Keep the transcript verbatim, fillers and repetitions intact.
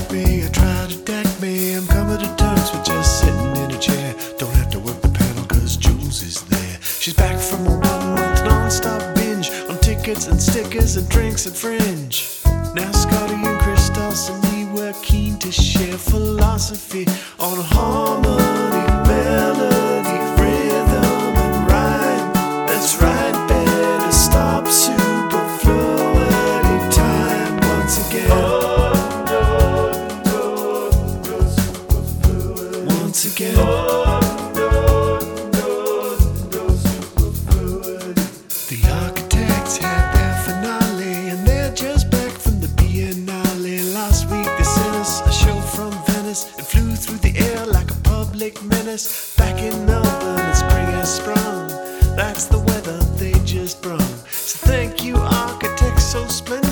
attack me, or try to deck me. I'm coming to terms with just sitting in a chair. Don't have to work the panel cause Jules is there. She's back from a one month non-stop binge on tickets and stickers and drinks and fringe. Now Scotty and Christos and me were keen to share philosophy on harmony, melody, rhythm and rhyme. That's right, better stop superfluity time once again. Once again. The architects had their finale and they're just back from the Biennale. Last week they sent us a show from Venice. It flew through the air like a public menace. Back in Melbourne and spring has sprung. That's the weather they just brung. So thank you architects so splendid.